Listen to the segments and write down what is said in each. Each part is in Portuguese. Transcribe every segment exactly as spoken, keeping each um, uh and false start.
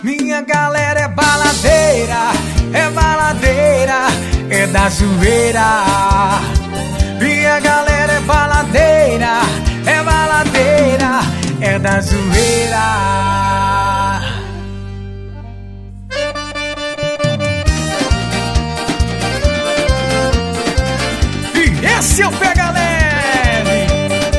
Minha galera é baladeira, é baladeira, é da zoeira. Minha galera é baladeira, é baladeira, é da zoeira. E esse é o Pega Leve.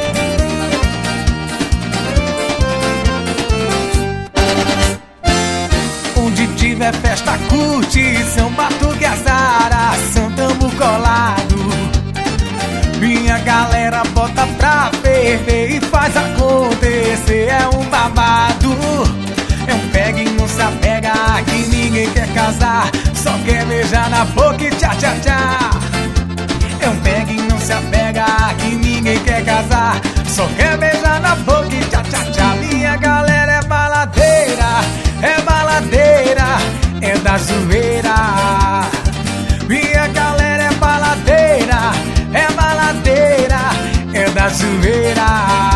Onde tiver festa, curte, São Batuque, Azara, São Tambo colado. Minha galera bota pra ferver e faz acontecer, é um babado. É um pega e não se apega, que ninguém quer casar, só quer beijar na boca e tchá tchá tchá. É um pega e não se apega, que ninguém quer casar, só quer beijar na boca e tchá tchá tchá. Minha galera é baladeira, é baladeira, é da zoeira. Minha galera é baladeira, é baladeira, é da zoeira.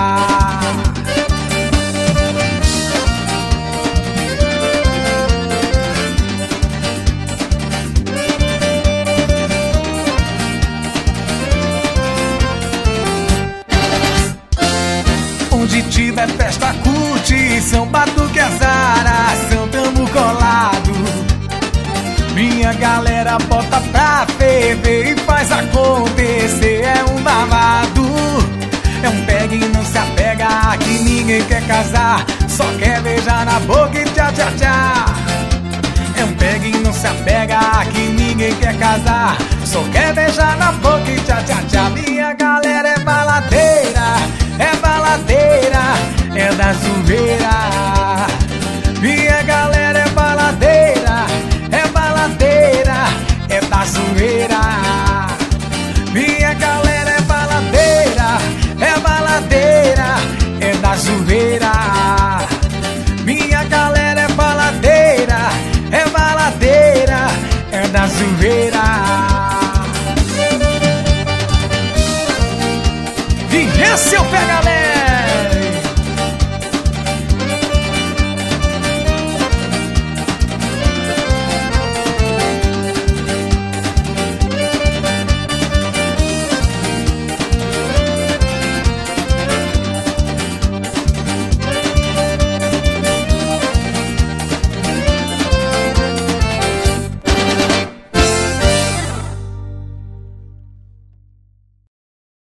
Onde tiver festa, curte, São Batuque, Azara, São Tambo colado. Minha galera bota pra ferver e faz acontecer, é um babado. É um pega e não se apega, que ninguém quer casar, só quer beijar na boca e tchá tchá tchá. É um pega e não se apega, que ninguém quer casar, só quer beijar na boca e tchá tchá tchá. Minha galera é baladeira, é baladeira, é da zoeira. Minha galera é baladeira, é baladeira, é da zoeira. Minha galera é baladeira, é baladeira, é da zoeira. Minha galera é baladeira, é baladeira, é da zoeira. E esse é o Pega Leve.